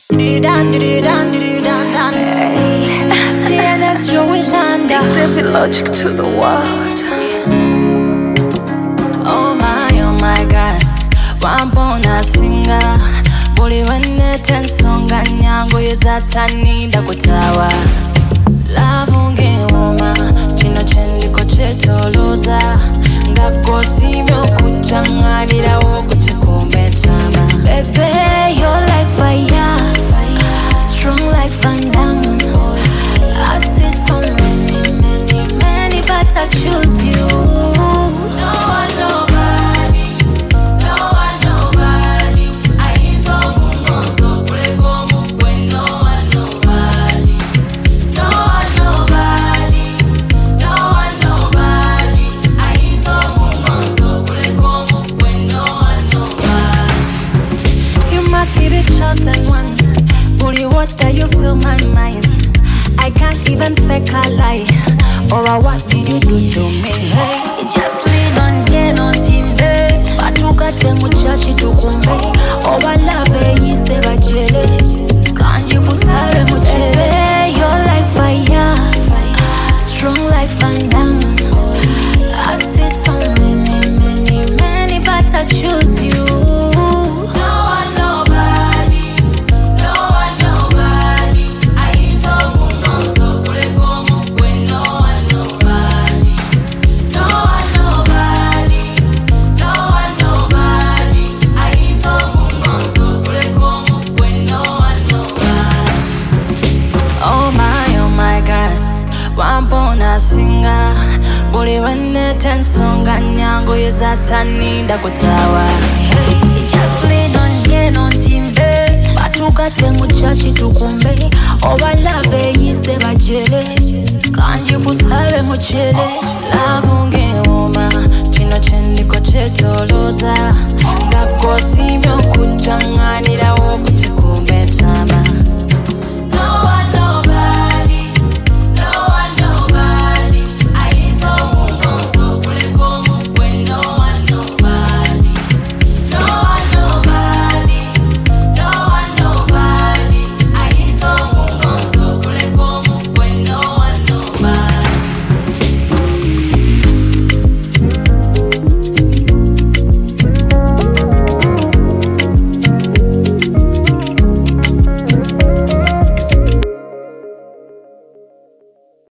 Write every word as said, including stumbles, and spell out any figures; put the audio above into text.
Addictive logic to the world. Oh my, oh my God, wampona singa buli wenete ensonga nyangu yezataninda kutawa lavunge woma kino kyendiko kyetoloza nga kosimyo kuchangalirawo kukikumbe chama. Baby, you're like fire, strong like Van I see so many, many, many, but I choose you. No one, nobody, no one, nobody. I ain't so good, so great, go move when no one, nobody. No one, nobody, no one, nobody. I ain't so good, so great, go move when no one, nobody. You must be the chosen one. Bully, what do you fill my mind? I can't even fake a lie. Or what did you do to me? Hey, you just lean on again on team day. Batuka temu chachi tukumbe. Oh, I love it, you say bajele. Can't you put her in muchele? You're like fire, strong like Van Damme. I see so many, many, many, but I choose you. Wampona singa buli wenete ensonga nyangu yezataninda kutawa. Hey, just lean on yen on timbe batuka temu chachi tukumbe. Oba lave yise bajele kanji kusabe muchele lavunge woma kino kyendiko kyetoloza nga kosi